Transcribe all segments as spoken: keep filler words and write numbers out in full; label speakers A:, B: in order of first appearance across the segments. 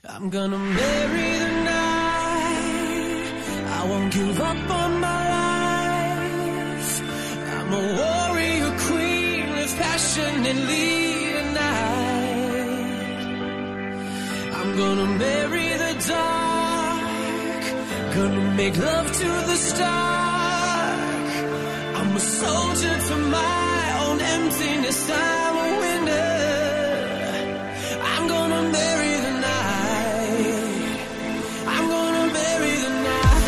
A: I'm gonna marry the night. I won't give up on my life. I'm a warrior queen with passionately tonight. I'm gonna marry the dark. Gonna make love to the stark. I'm a soldier to my own emptiness. I'm a winner. I'm gonna marry the night. I'm gonna marry the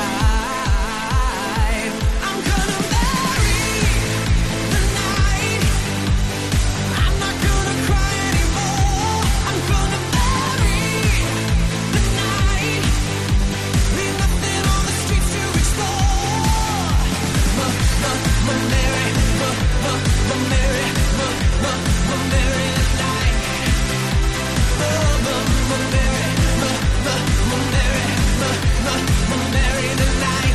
A: night. I'm gonna marry the night. I'm not gonna cry anymore. I'm gonna marry the night. Leave nothing on the streets to explore. Ma, ma, ma, marry, ma, ma, ma, marry, ma, ma, ma, marry the night. Oh, ma, ma, marry, ma, ma, ma, marry, ma, ma, ma, marry the night.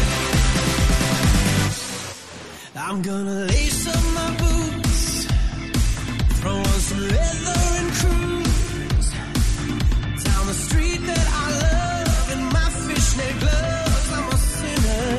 A: I'm gonna lace up my boots, throw on some leather and cruise down the street that I love in my fishnet gloves. I'm a sinner.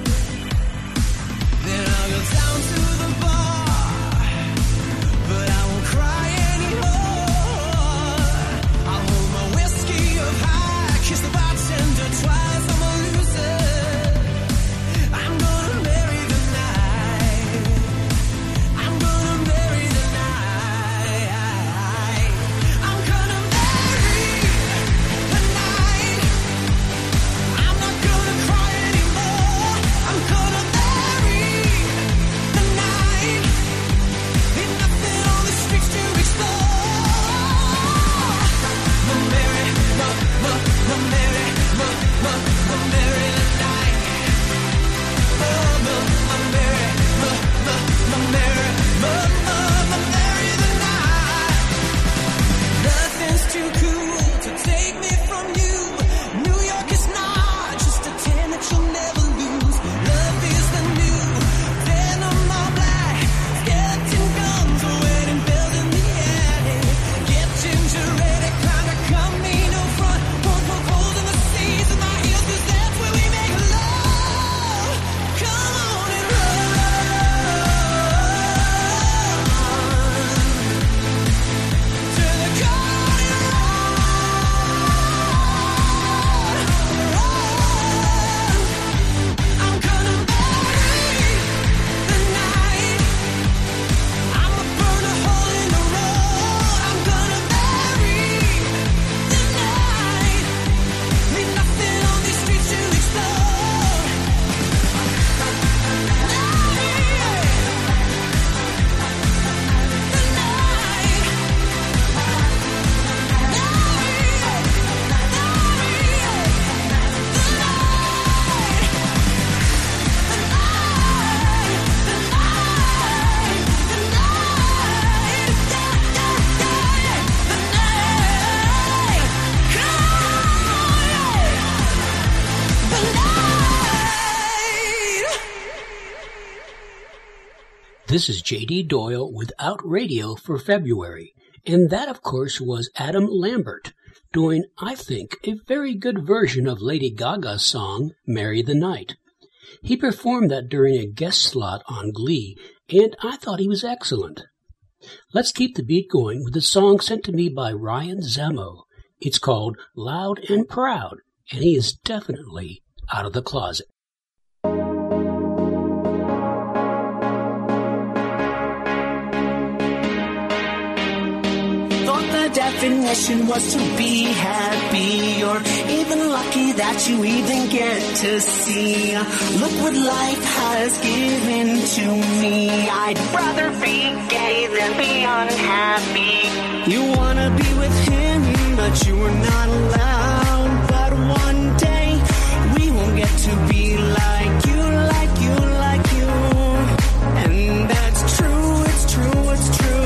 A: Then I'll go down to the bar, but I won't cry anymore. I'll hold my whiskey up high, kiss the bartender twice. I'm a loser. I'm gonna marry the night. I'm gonna marry the night. I'm gonna marry the night. I'm not gonna cry anymore. I'm gonna marry the night. Leave nothing on the streets to explore. Ma, marry, ma, ma, ma, marry, ma, ma, ma, marry the night. Oh, ma, ma, marry, ma, ma, ma, marry, ma, ma, ma, marry the night. Nothing's too cool to take me from you. New York is not just a town that you'll never lose. Love is the new venom, all black. Skeleton guns, wedding bells in the alley. Get ginger ready, kinda camino front. Won't poke holes in the seas with my heels, 'cause that's where we make love. Come on and run to the garden run. I'm gonna marry the night. I'ma burn a hole in the road. I'm gonna marry the night. Leave nothing on these streets to explore.
B: This is J D Doyle with Out Radio for February, and that, of course, was Adam Lambert doing, I think, a very good version of Lady Gaga's song, Marry the Night. He performed that during a guest slot on Glee, and I thought he was excellent. Let's keep the beat going with a song sent to me by Ryan Zammo. It's called Loud and Proud, and he is definitely out of the closet.
C: Definition was to be happy, or even lucky that you even get to see. Look what life has given to me. I'd rather be gay than be unhappy. You wanna be with him, but you are not allowed. But one day we won't get to be like you, like you, like you. And that's true, it's true, it's true.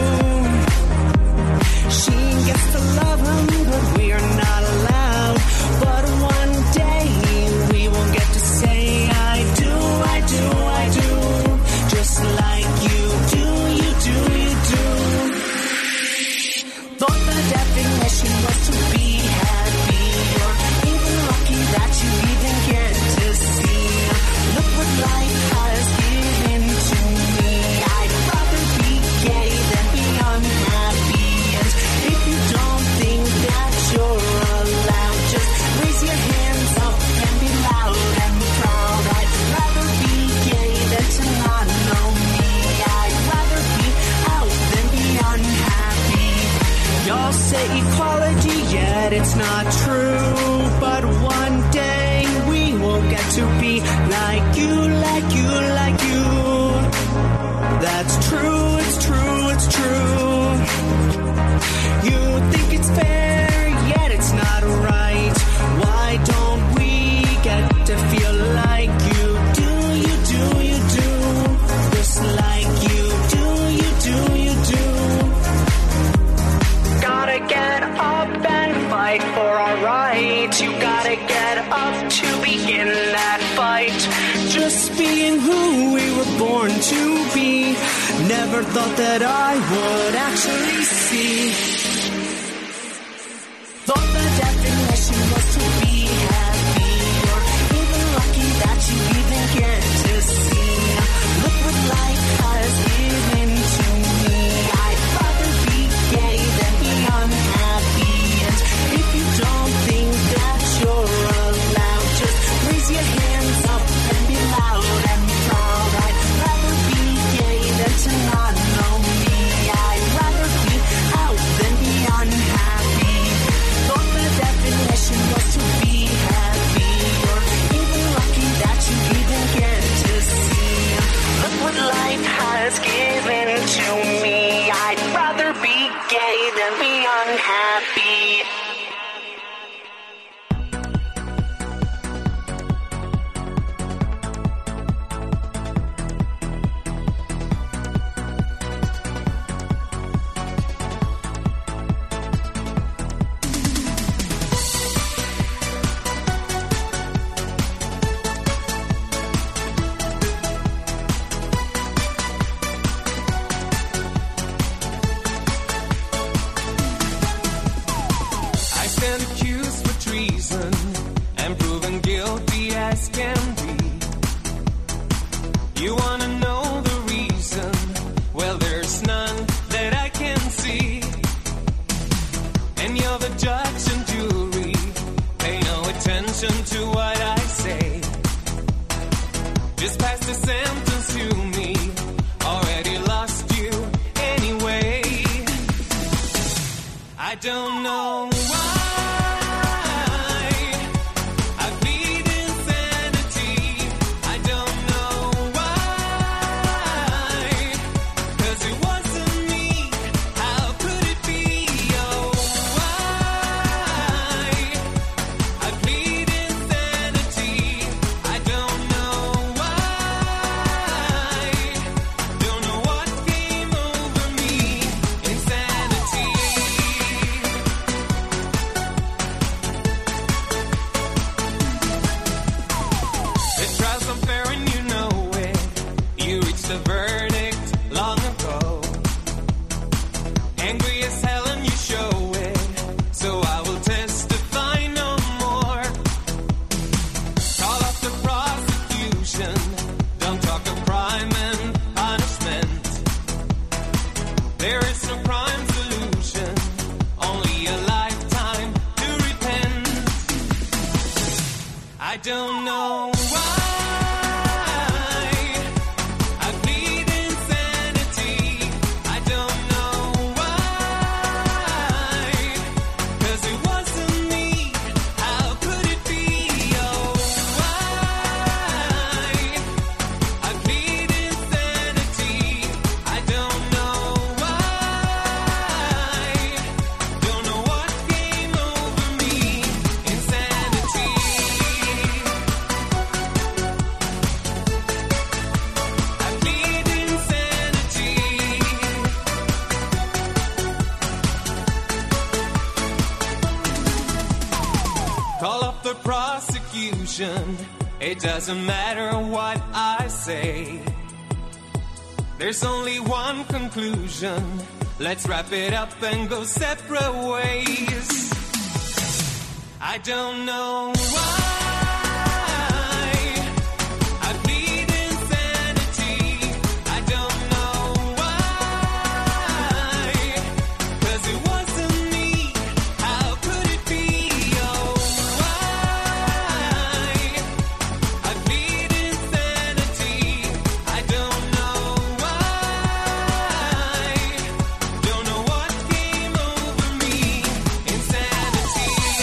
C: She gets to love him, but we are not allowed. But one day we will get to say I do, I do, I do. Just like you do, you do, you do. Thought the definition was to be happy. it's not true, but one day we will get to be like you, like you, like you. That's true, it's true, it's true. You think it's fair, yet it's not right. Why don't we get to feel like you do, you do, you do. Just like you do, you do, you do. Gotta get up and fight for our rights. You gotta get up to begin that fight. Just being who we were born to be. Never thought that I would actually see. Thought the definition was to be happy, or even lucky that you even get to see. Look what life has given to me. I'd rather be gay than be unhappy. And if you don't think that you're allowed, just raise your hands up and be loud and proud. I'd rather be gay than to not know me. I'd rather be out than be unhappy. Thought the definition was to be happy, or even lucky that you even get to see. Look what life has given to me. I'd rather be gay than be unhappy.
A: It doesn't matter what I say. There's only one conclusion. Let's wrap it up and go separate ways. I don't know why.
D: Insanity.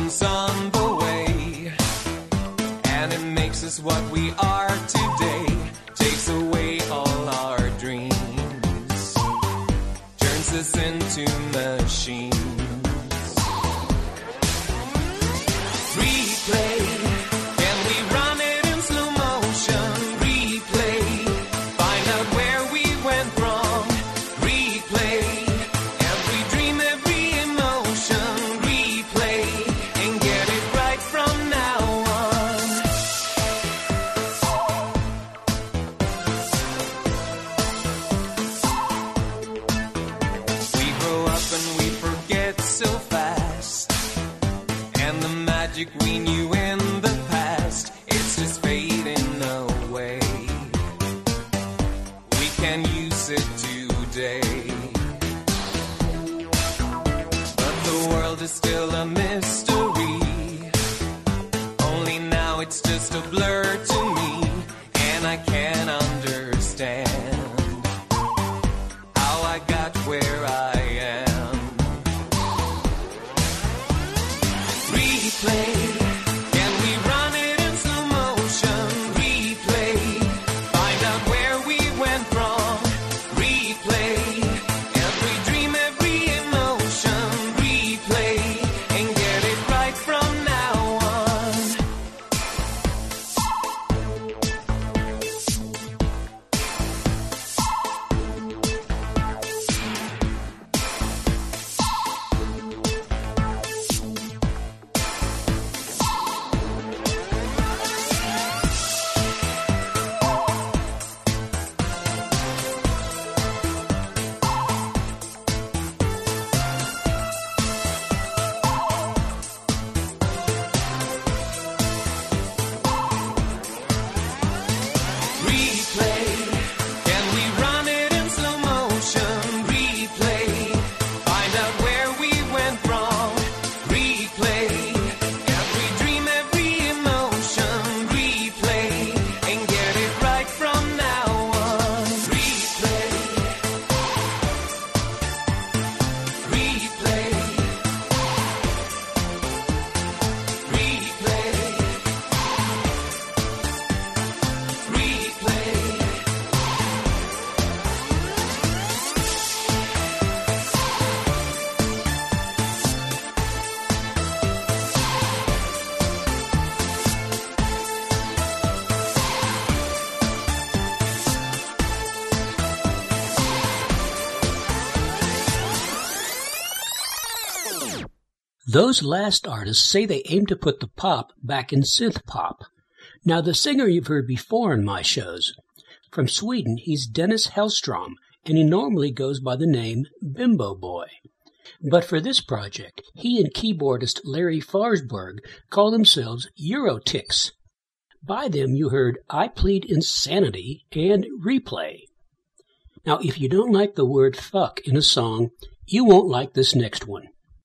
A: Something's on the way, and it makes us what we are today. Takes away all our dreams, turns us into machines. Replay, can we run it in slow motion? Replay, find out where we went wrong. Replay, every dream, every emotion. Replay, and get it right from now on. We grow up and we forget so fast, and the magic we knew in the past, it's just fading away. We can use it today, but the world is still a mystery. Only now it's just a blur to me, and I can't understand how I got where I am. Replay, can we run it in slow motion? Replay, find out where we went wrong. Replay, every dream, every emotion. Replay, and get it right from now on. Replay, can we run it in slow motion? Replay, find out where we went wrong. Replay, every dream, every emotion. Replay, and get it right from now on. Replay, replay, replay, replay.
B: Those last artists say they aim to put the pop back in synth pop. Now, the singer you've heard before in my shows. From Sweden, he's Dennis Hellstrom, and he normally goes by the name Bimbo Boy. But for this project, he and keyboardist Larry Farsberg call themselves Eurotix. By them you heard I Plead Insanity and Replay. Now, if you don't like the word fuck in a song, you won't like this next one.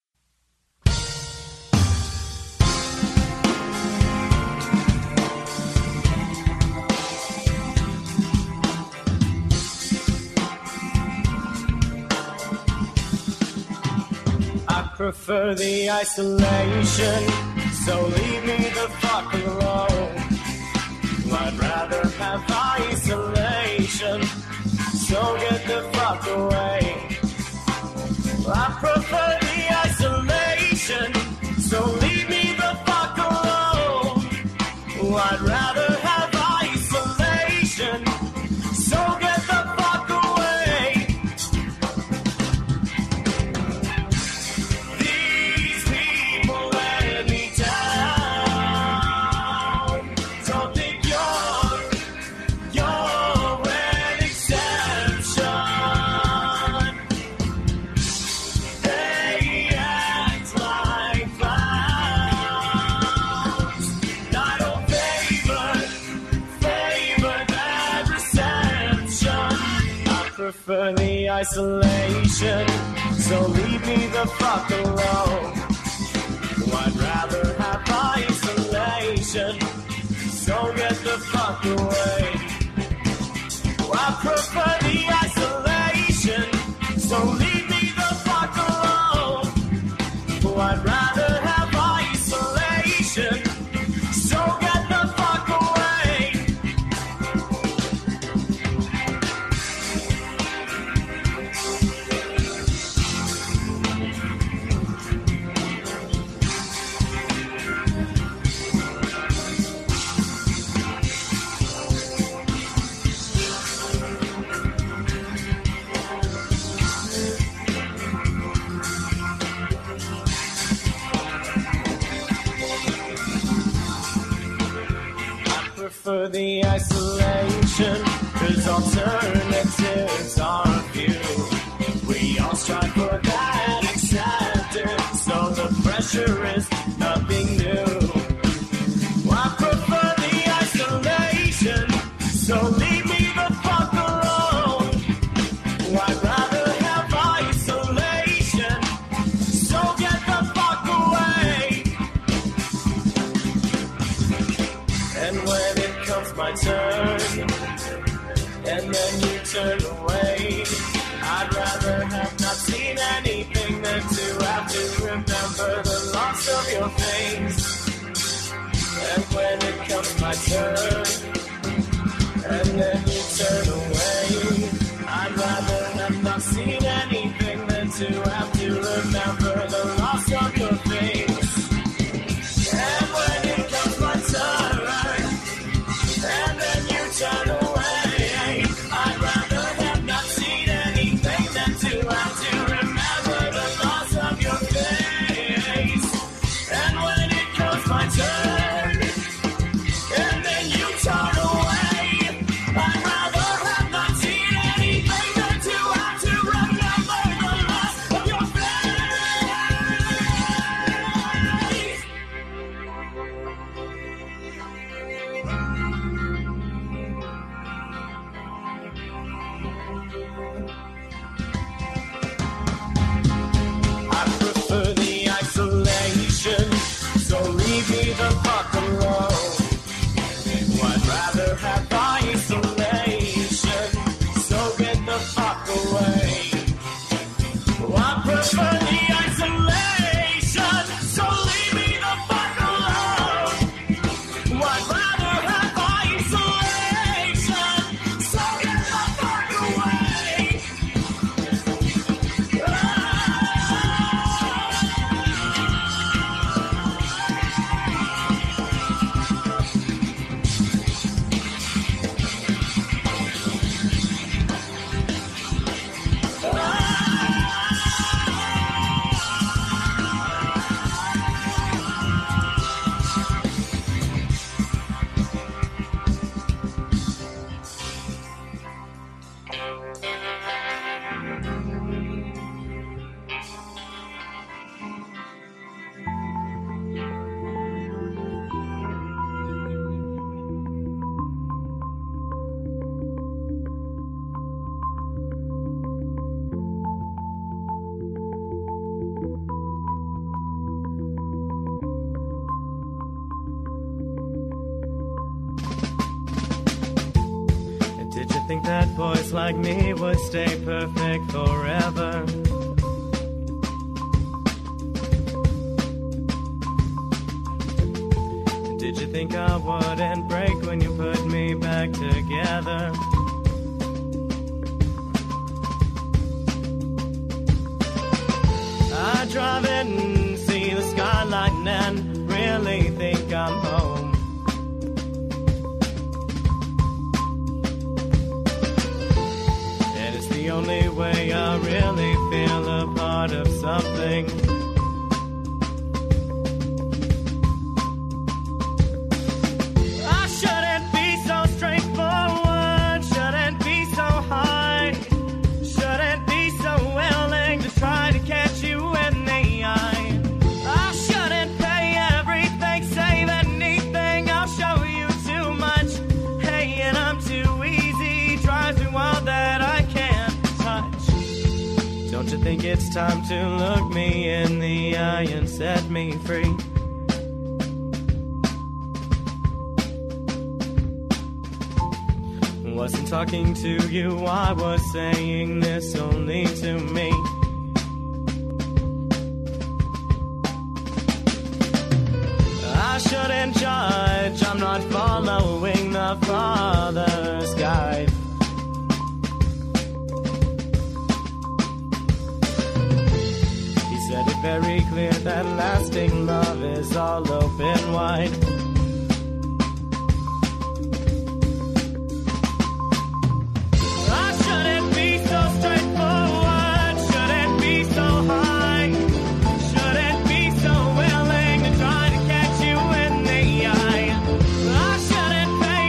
D: I prefer the isolation, so leave me the fuck alone. I'd rather have isolation, so get the fuck away. I prefer the isolation, so leave me the fuck alone. I'd rather have isolation, so get the fuck away. These people let me down. Don't think you're, you're an exception. They act like clowns. I don't favor, favor that reception. I prefer the isolation, so leave me the fuck alone. I'd rather have isolation, so get the fuck away. I prefer the isolation, so leave me the fuck alone. I'd rather have isolation. prefer the isolation, 'cause alternatives are few. We all strive for that acceptance, so the pressure is nothing new. I prefer the isolation, so leave me the fuck alone. I'd rather have isolation, so get the fuck away. And when it comes my turn, and then you turn away, I'd rather have not seen anything than to have to remember the loss of your face. And when it comes my turn, and then you turn away, I'd rather have not seen anything than to have to remember the loss of your face. And when it comes my turn, and then you turn away, I'd rather have not seen anything than to have to remember the loss of your face. And when it comes my turn, and then you turn away, I'd rather have not seen anything than to have to remember the loss of your face. I prefer the isolation, so leave me the fuck alone. I'd rather have isolation, so get the fuck away. I prefer the isolation, so leave me the fuck alone. I'd rather have isolation, so get the fuck away. Did you think that boys like me would stay perfect forever? Did you think I wouldn't break when you put me back together? I drive in, see the skyline and really think I'm home. The only way I really feel a part of something. I shouldn't be so straightforward, shouldn't be so high, shouldn't be so willing to try to catch you in the eye. I shouldn't pay everything, save anything, I'll show you too much. Hey, and I'm too easy, drives me wild that I can't. Don't you think it's time to look me in the eye and set me free? Wasn't talking to you, I was saying this only to me. I shouldn't judge, I'm not following the Father's guide. Said it very clear that lasting love is all open wide. I shouldn't be so straightforward, shouldn't be so high, shouldn't be so willing to try to catch you in the eye. I shouldn't pay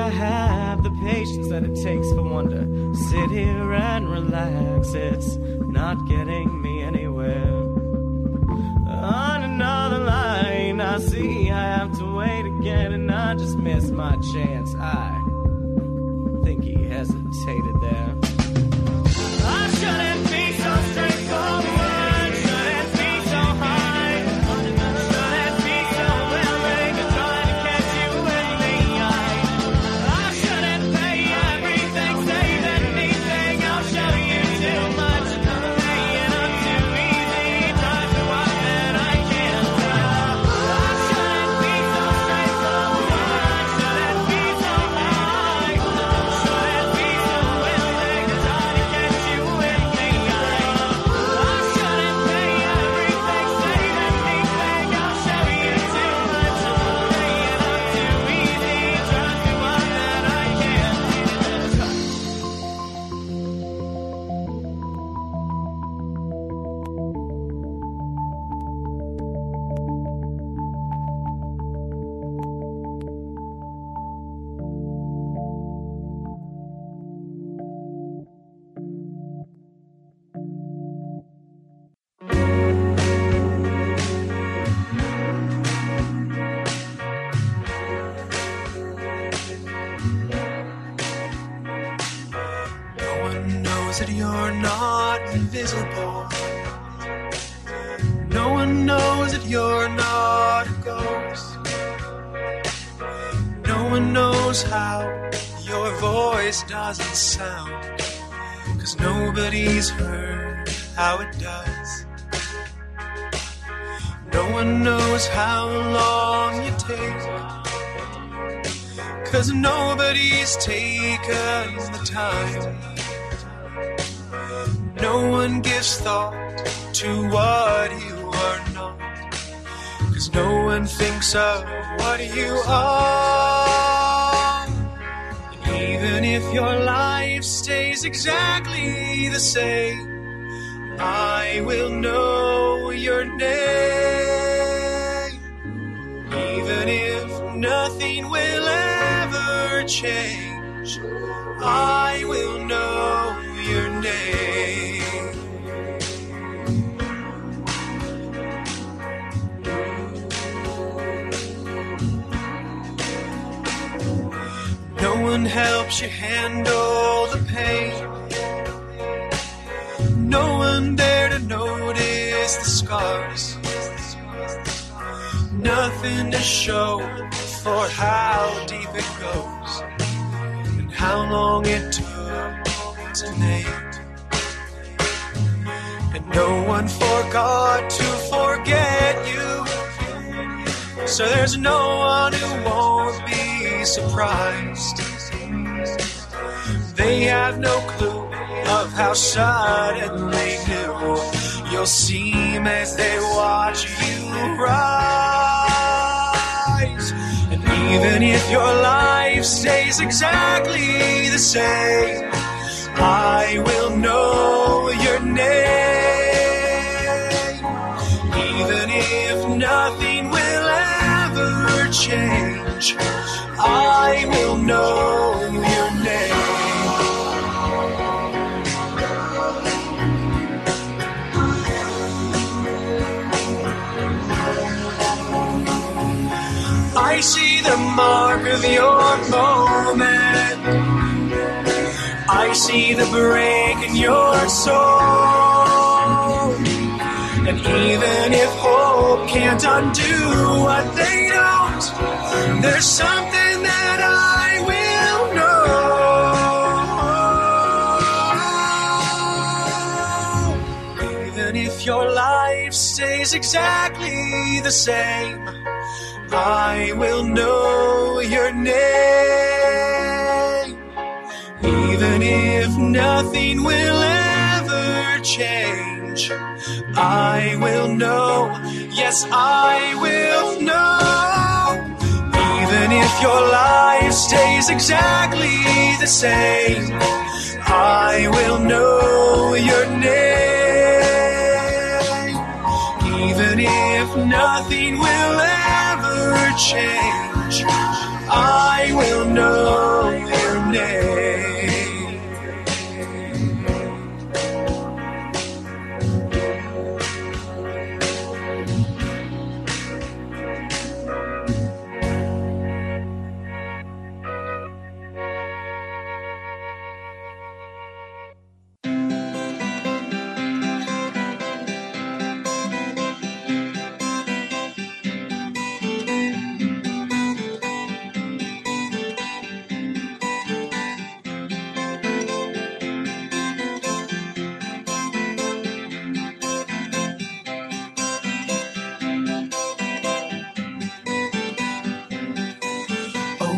D: I have the patience that it takes for one to sit here and relax. It's not getting me anywhere. On another line, I see I have to wait again, and I just missed my chance. I think he hesitated there. I shouldn't be so straightforward, shouldn't be so high, shouldn't be so willing to try to catch you in the eye. I shouldn't pay everything, save anything, I'll show you too much. Paying up too easy, try to walk that I can't tell. I shouldn't be so straightforward, shouldn't be so high, shouldn't be so willing to try to catch you in the eye. I shouldn't pay everything, save anything, I'll show you too much. Paying up too easy, try to walk that I can't touch.
E: No one knows that you're not invisible. No one knows that you're not a ghost. No one knows how your voice doesn't sound, 'cause nobody's heard how it does. No one knows how long you take, 'cause nobody's taken the time. No one gives thought to what you are not, 'cause no one thinks of what you are. And even if your life stays exactly the same, I will know your name. Even if nothing will ever change, I will know your name. No one helps you handle the pain. No one there to notice the scars. Nothing to show for how deep it goes and how long it took to make. And no one forgot to forget you, so there's no one who won't be surprised. They have no clue of how suddenly new you'll seem as they watch you rise. And even if your life stays exactly the same, I will know your name. Even if nothing will ever change, I will know your name. I see the mark of your moment. I see the break in your soul. And even if hope can't undo what they don't, there's something that I will know. Even if your life stays exactly the same, I will know your name. Even if nothing will ever change, I will know, yes, I will know. Even if your life stays exactly the same, I will know your name. Even if nothing will ever change, I will know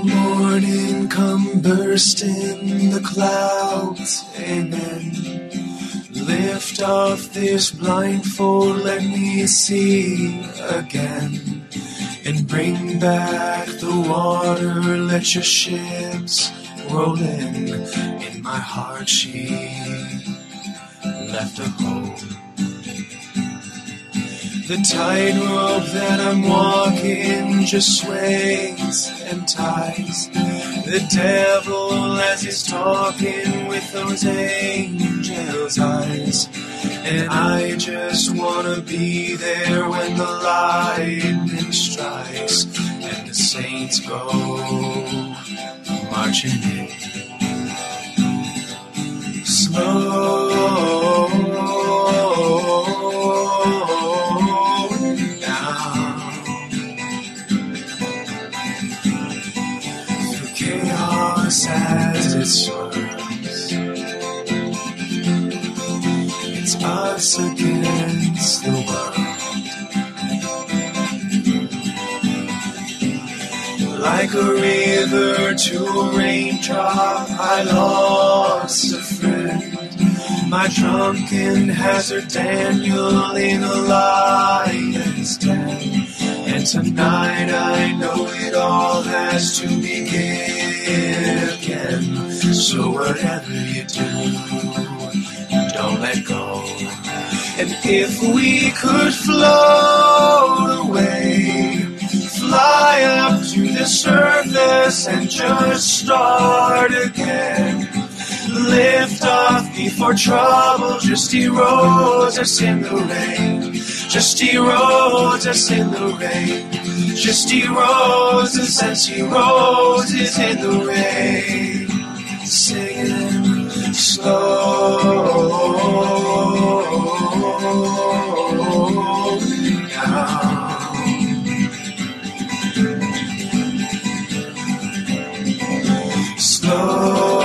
E: morning come bursting the clouds, amen. Lift off this blindfold, let me see again. And bring back the water, let your ships roll in. In my heart she left a hole. The tightrope that I'm walking just sways and ties. The devil as he's talking with those angels' eyes. And I just wanna be there when the lightning strikes and the saints go marching in. Slow down through chaos as it swerves. It's us against the world. Like a river to a raindrop, I lost a friend. My drunken hazard Daniel in a lion's den. And tonight I know it all has to begin again. So whatever you do, don't let go. And if we could float away, fly up to the surface and just start again. Lift off before trouble just erodes us in the rain. Just erodes us in the rain. Just erodes us as erodes us in the rain. Singing slow down. Slow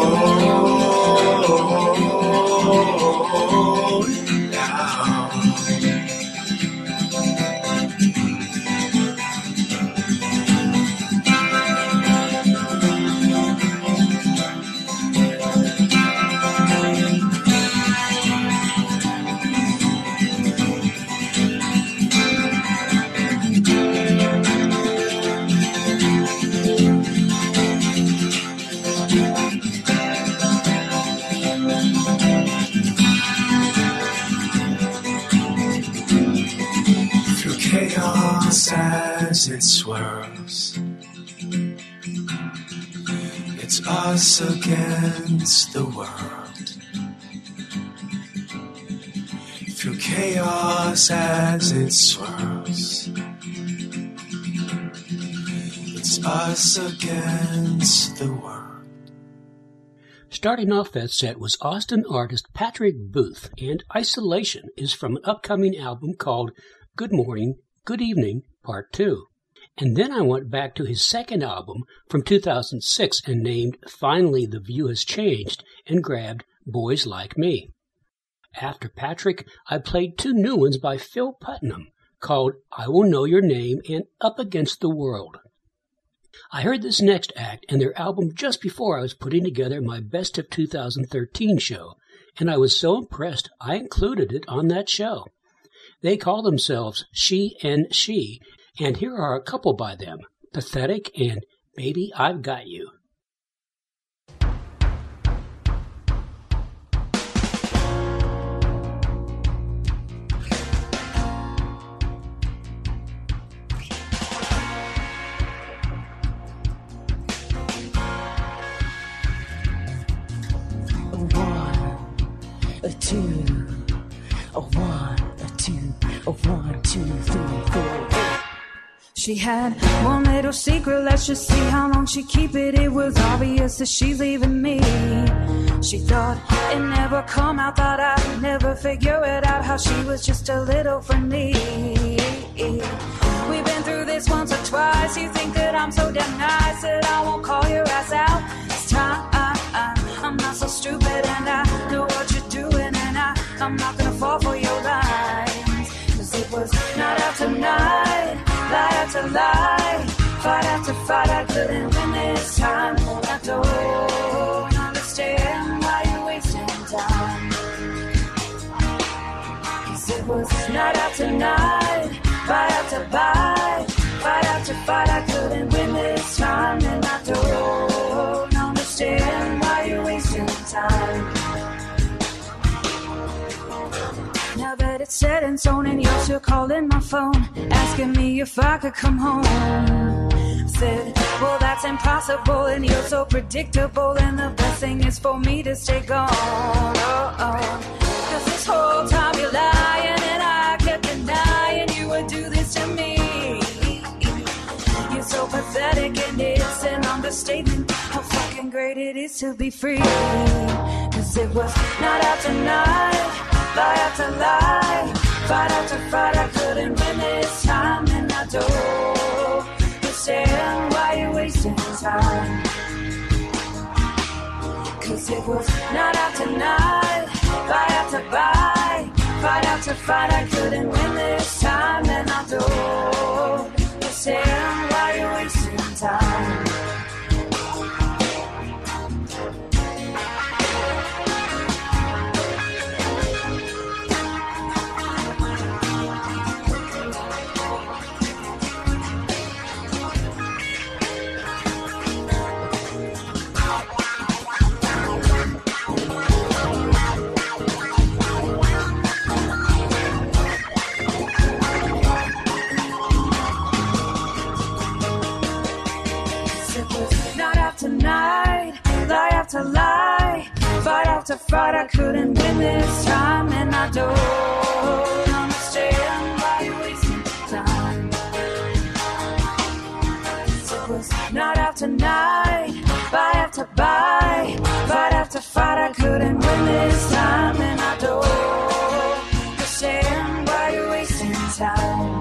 E: down. As it swirls, it's us against the world. Through chaos as it swirls, it's us against the world.
B: Starting off that set was Austin artist Patrick Booth, and Isolation is from an upcoming album called Good Morning, Good Evening, Part two. And then I went back to his second album from two thousand six and named Finally the View Has Changed and grabbed Boys Like Me. After Patrick, I played two new ones by Phil Putnam called I Will Know Your Name and Up Against the World. I heard this next act and their album just before I was putting together my Best of two thousand thirteen show, and I was so impressed I included it on that show. They call themselves She and She, and here are a couple by them, Pathetic and Baby I've Got You.
F: A two, a one, a two, a one, two, three, four. She had one little secret, let's just see how long she keep it. It was obvious that she's leaving me. She thought it never come out, thought I'd never figure it out, how she was just a little friendly. We've been through this once or twice, you think that I'm so damn nice that I won't call your ass out. It's time, I'm not so stupid and I know what you're doing, and I, I'm not gonna fall for your lies. Cause it was night after night, lie after lie, fight after fight, I couldn't win this time. I don't understand why you're wasting time. Cause it was night after night, fight after fight, fight after fight. I couldn't win this time, and I don't understand why you're wasting time. Now that it's set in stone and you're still calling my phone, asking me if I could come home. I said, well, that's impossible, and you're so predictable, and the best thing is for me to stay gone. Oh, oh. Cause this whole time you're lying, and I kept denying you would do this to me. You're so pathetic, and it's an understatement how fucking great it is to be free. Cause it was night after night, lie after lie, fight after fight. I couldn't win this time, and I don't understand why you're wasting time. Cause it was night after night, fight after fight, fight after fight. I couldn't win this time, and I don't understand why you're wasting time. Tonight, lie after lie, fight after fight. I couldn't win this time, and I don't understand why you're wasting time. So it was night after night, buy after buy, fight after fight. I couldn't win this time, and I don't understand why you're wasting time.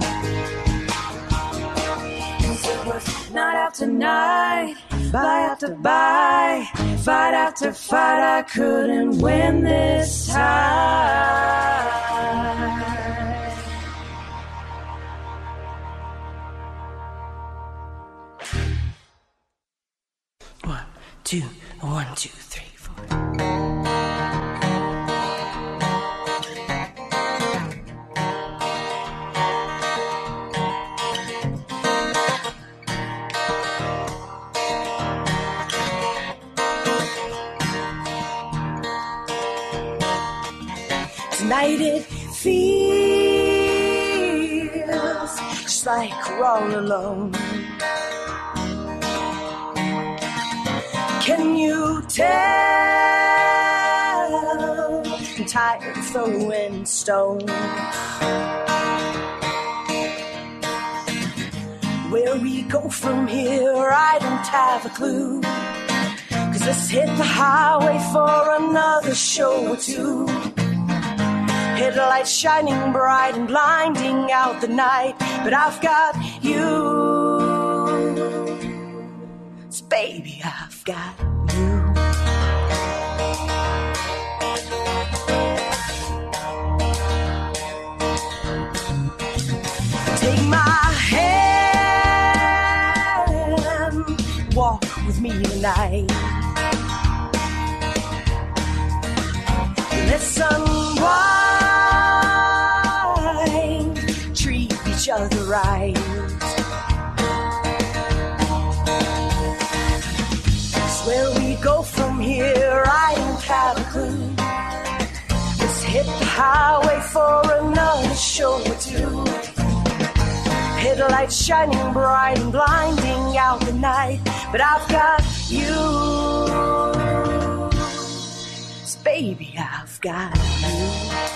F: So it was night after night, buy after buy, fight after fight. I couldn't win this time. One, two, one, two, three, four. Tonight it feels just like we're all alone. Can you tell? I'm tired of throwing stones. Where we go from here, I don't have a clue. Cause let's hit the highway for another show or two. Headlights shining bright and blinding out the night, but I've got you. So baby, I've got you. Take my hand, walk with me tonight. Let's unwind, treat each other right. Cause where we go from here, I don't have a clue. Let's hit the highway for another show or two. Headlights shining bright and blinding out the night, but I've got you. So baby, I've got you.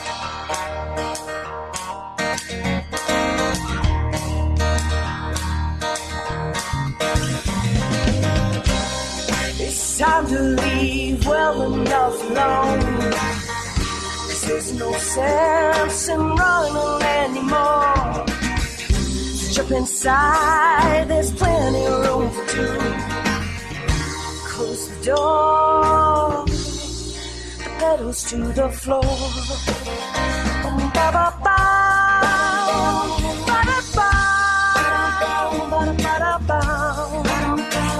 F: It's time to leave well enough alone. Cause there's no sense in running anymore. Jump inside, there's plenty of room for two. Close the door, the pedals to the floor. Um, ba ba ba, ba da ba, ba da ba da ba.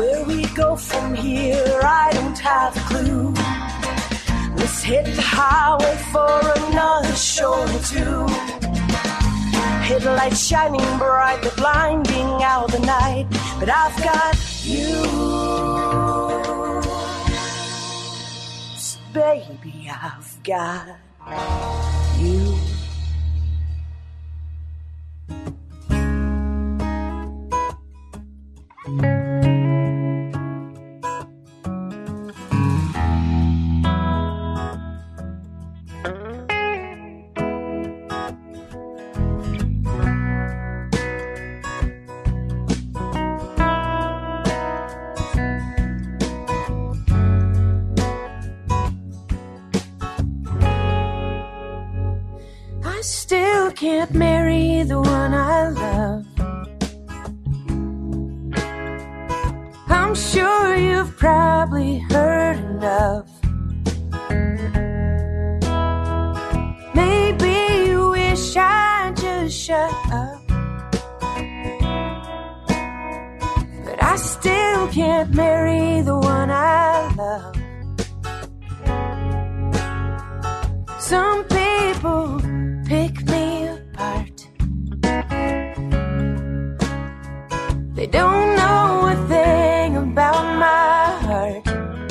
C: Where we go from here, I don't have a clue. Let's hit the highway for another show or two. Headlights shining bright, they're blinding out the night. But I've got you, baby, I've got you. Can't marry the one I love. I'm sure you've probably heard enough. Maybe you wish I'd just shut up, but I still can't marry the one I love. Some people pick me apart. They don't know a thing about my heart.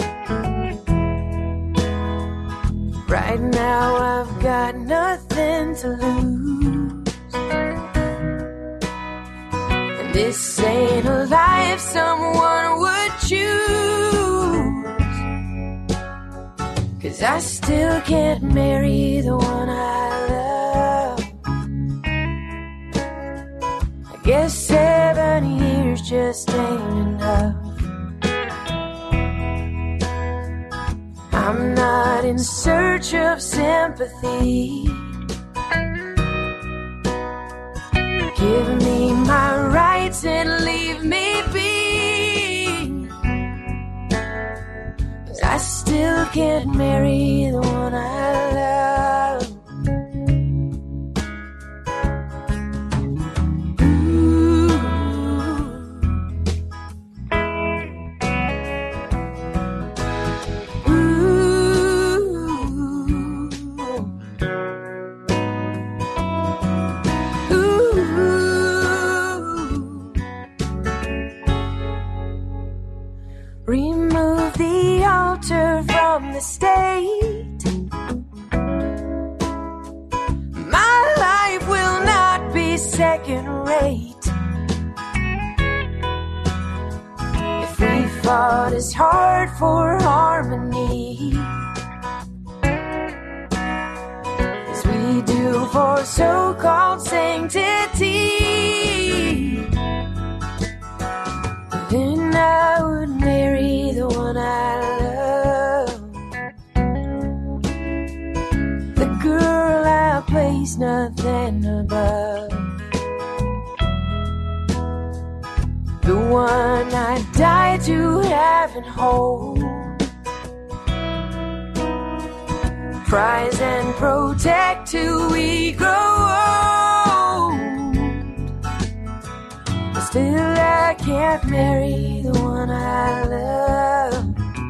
C: Right now I've got nothing to lose, and this ain't a life someone would choose. 'Cause I still can't marry the one I love. I guess seven years just ain't enough. I'm not in search of sympathy. Give me my rights and leave me be. But I still can't marry the one I love. Remove the altar from the state. My life will not be second rate. If we fought as hard for harmony as we do for so-called sanctity, then I would marry the one I love. The girl I place nothing above. The one I die to have and hold. Prize and protect till we grow old. Still I can't marry the one I love.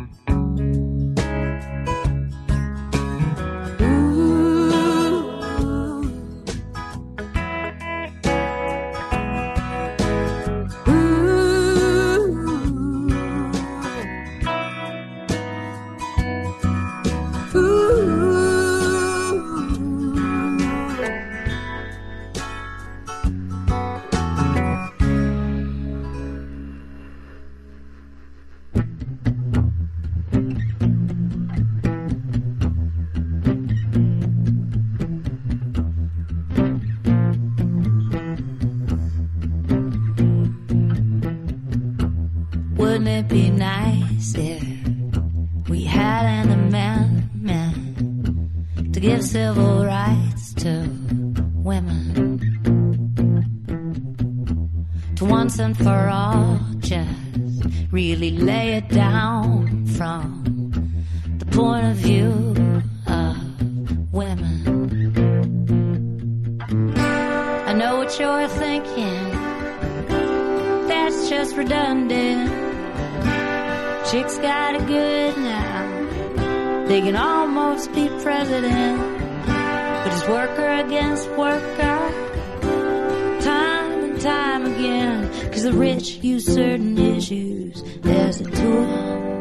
G: Wouldn't it be nice if we had an amendment to give civil rights to women? To once and for all just really lay it down from the point of view of women. I know what you're thinking, that's just redundant. Chicks got it good now. They can almost be president. But it's worker against worker, time and time again. Cause the rich use certain issues as a tool.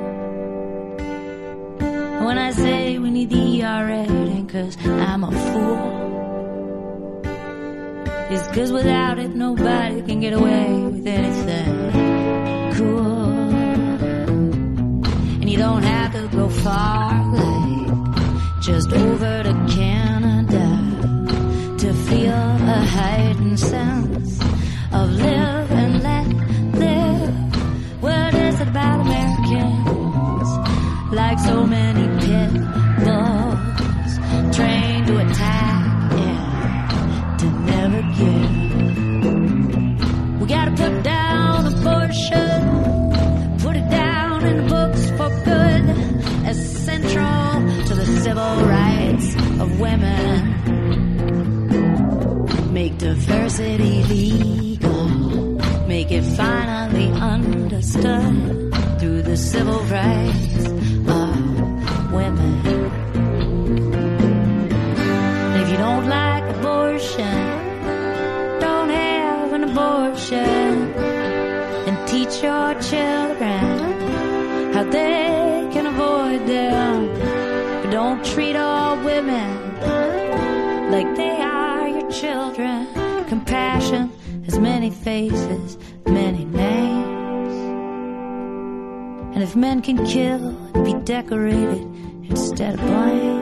G: When I say we need the E R A, it ain't cause I'm a fool. It's cause without it nobody can get away with anything cool. And you don't have to go far, like just over to Canada to feel a heightened sense of live and let live. What is it about Americans? Like so many pit bulls trained to attack, yeah, to never give. We gotta put down abortion, put it down in the books for good, as central to the civil rights of women. Make diversity legal, make it finally understood through the civil rights of women. And if you don't like abortion, don't have an abortion, and teach your children how they can avoid them. But don't treat all women like they are your children. Compassion has many faces, many names. And if men can kill and be decorated instead of blame,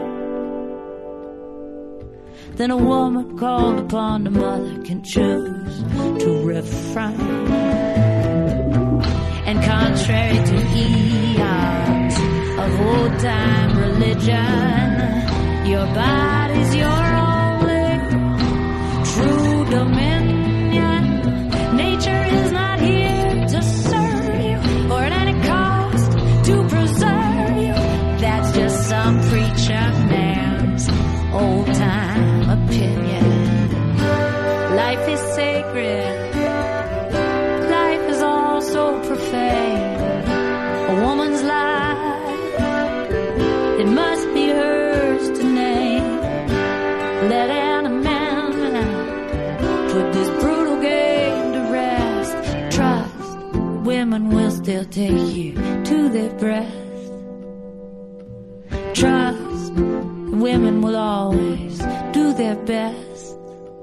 G: then a woman called upon the mother can choose to refrain. And contrary to eons of old-time religion, your body's your only true dominion. Nature is not here to serve you or at any cost to preserve you. That's just some preacher man's old-time opinion. Life is sacred. Life is also profane. A woman's life, it must be hers to name. Let an amendment put this brutal game to rest. Trust, women will still take you to their breast. Trust, women will always do their best.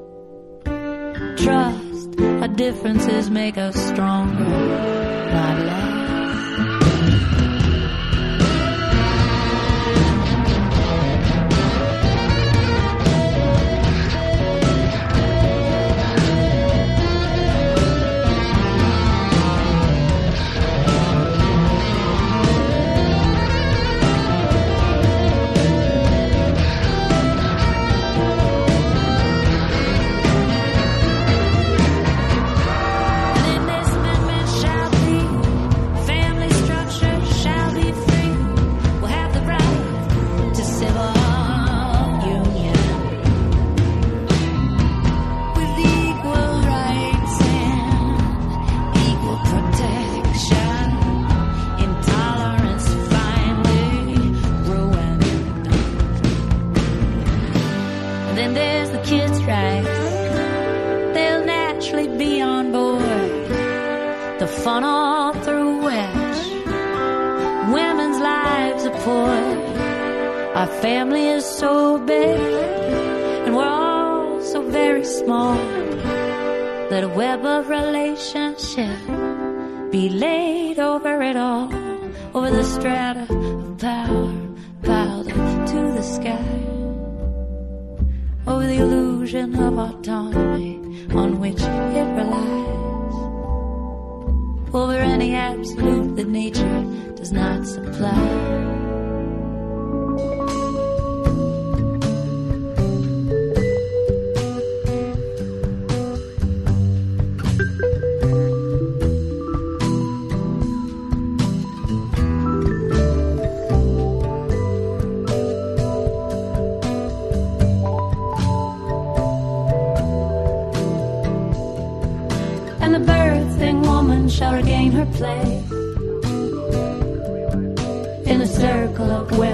G: Trust, our differences make us stronger, not less. Our family is so big, and we're all so very small. Let a web of relationship be laid over it all, over the strata of power piled up to the sky, over the illusion of autonomy on which it relies, over any absolute that nature does not supply. Shall regain her place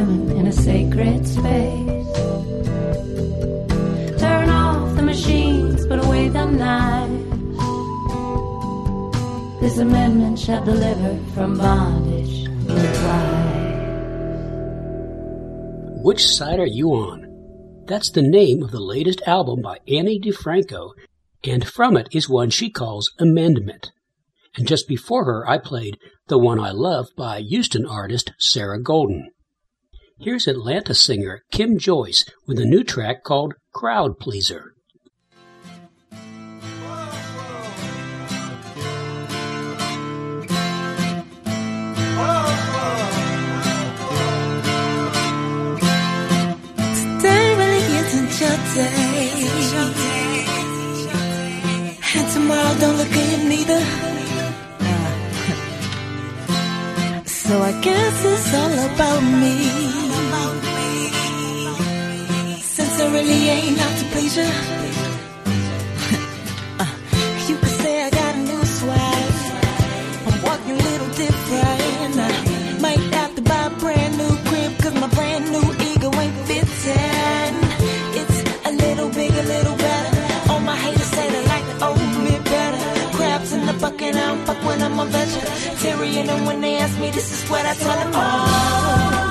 G: moment in a sacred space. Turn off the machines, put away the knives. This amendment shall deliver from bondage with life.
B: Which side are you on? That's the name of the latest album by Annie DiFranco, and from it is one she calls Amendment. And just before her, I played The One I Love by Houston artist Sarah Golden. Here's Atlanta singer Kim Joyce with a new track called Crowd Pleaser.
C: Today really isn't your day, and tomorrow don't look good neither. So I guess it's all about me, since I really ain't out to please you. uh, You could say I got a new swag, I'm walking a little different. I might have to buy a brand new crib, cause my brand new ego ain't fitting. It's a little big, a little better. All my haters say they like the old me better. Crabs in the bucket, I don't fuck when I'm a vegetarian. And when they ask me, this is what I tell them. Oh,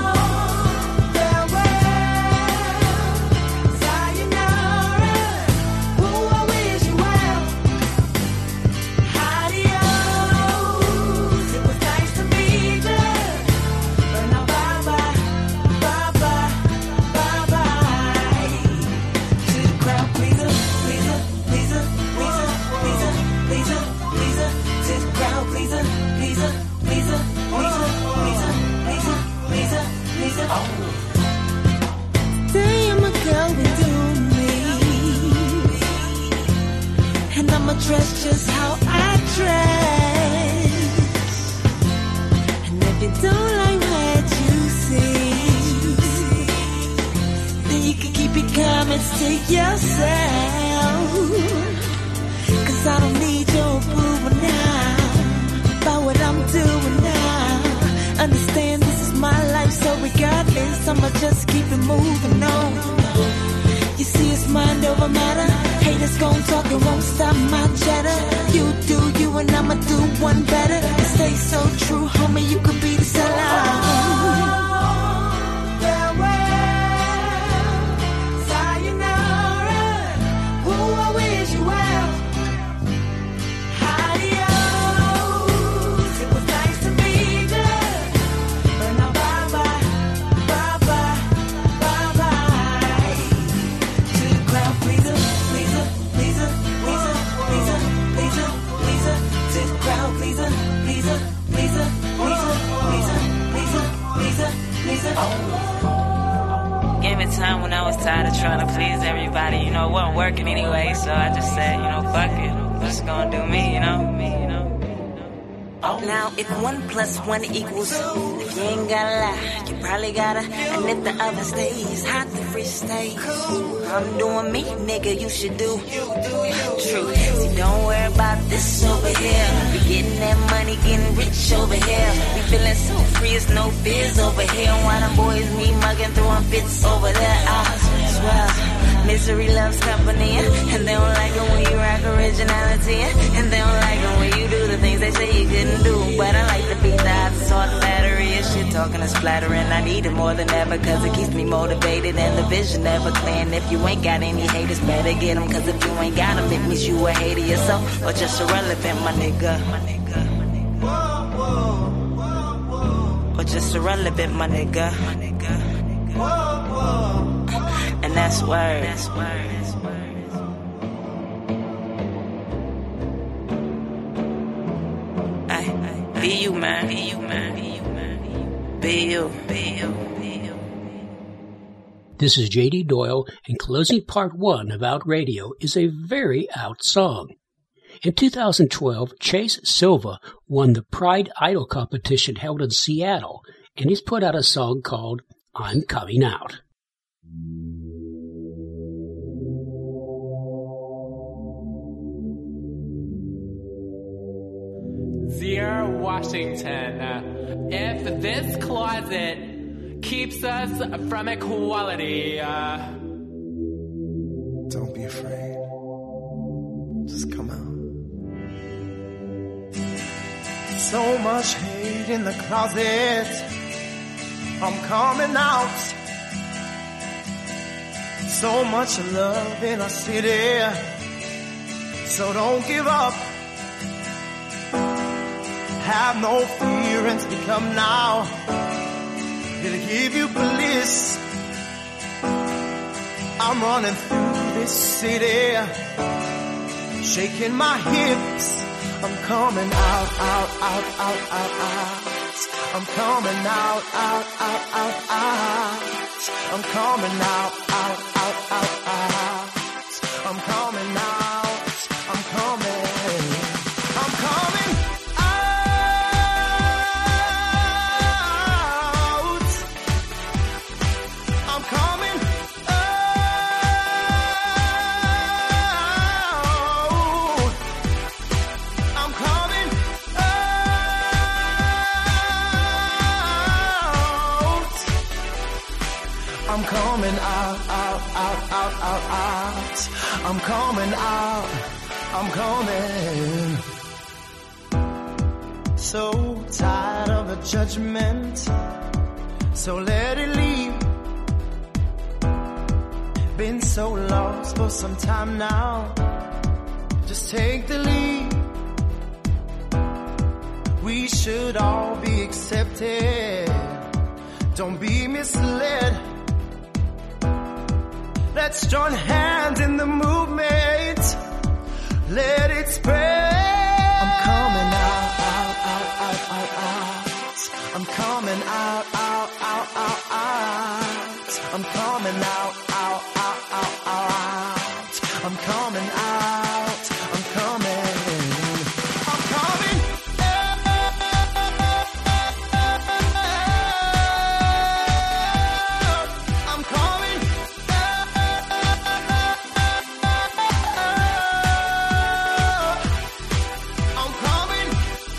C: dress just how I dress. And if you don't like what you see, then you can keep your comments to yourself. Cause I don't need your approval now about what I'm doing now. Understand this is my life, so regardless, I'ma just keep it moving on. You see, it's mind over matter. Haters gon' talk, it won't stop my chatter. You do you and I'ma do one better. And stay so true, homie, you could be the sellout.
H: Gave it time when I was tired of trying to please everybody. You know, it wasn't working anyway, so I just said, you know, fuck it. I'm just gonna do me, you know? Me, you know?
I: Now, if one plus one equals two, if you ain't gotta lie, you probably gotta. And if the other stays hot, the free stays. I'm doing me, nigga, you should do true. See, don't worry about this over here. We getting that money, getting rich over here. We feeling so free, it's no fears over here. Why them boys me mugging, throwing fits over there? I swear, misery loves company, and they don't like it when you rock originality, and they don't like it when you do the things they say you couldn't do. But I like to beat the odds, so the battery and shit talking is flattering. I need it more than ever, cause it keeps me motivated and the vision never clear. And if you ain't got any haters, better get them, cause if you ain't got them, it means you a hater yourself, or just irrelevant, my nigga. My nigga. Or just irrelevant, my nigga. My nigga. And that's word. That's word. Be you, man. Be you, man. Be you, man. Be you. Be you. Be you.
B: This is J D Doyle, and closing part one of Out Radio is a very out song. In two thousand twelve, Chase Silva won the Pride Idol competition held in Seattle, and he's put out a song called I'm Coming Out.
J: Dear Washington, if this closet
D: keeps us from equality. Uh,
E: Don't be afraid. Just come out. So much hate in the closet. I'm coming out. So much love in our city. So don't give up. Have no fear and speak up now. It'll give you bliss. I'm running through this city, shaking my hips. I'm coming out, out, out, out, out, out. I'm coming out, out, out, out, out. I'm coming out, out, out, out, out. I'm coming out, I'm coming, I'm coming out. I'm coming out. I'm coming out. I'm coming out, out, out, out, out, out. I'm coming out. I'm coming. So tired of the judgment. So let it leave. Been so lost for some time now. Just take the lead. We should all be accepted. Don't be misled. Let's join hands in the movement. Let it spread. I'm coming out, out, out, out, out, out. I'm coming out, out, out, out, out. I'm coming out, out, out, out, out. I'm coming out. I'm coming. I'm coming. I'm coming. I'm coming.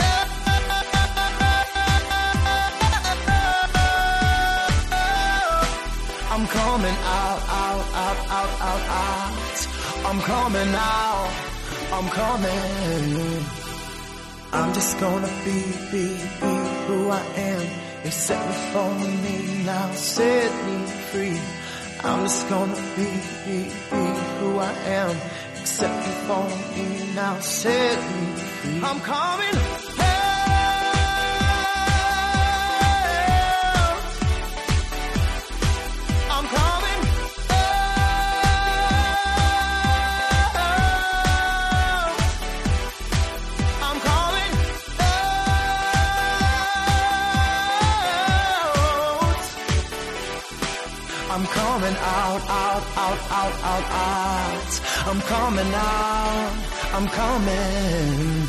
E: I'm coming out, out, out, out, out, out. I'm coming out. I'm coming. I'm just gonna be, be, be who I am. You set me for me, now set me free. I'm just gonna be, be, be who I am. Accept me for me, now set me free. I'm coming. I'm coming. I'm coming out. I'm coming out, out, out, out, out, out. I'm coming out. I'm coming.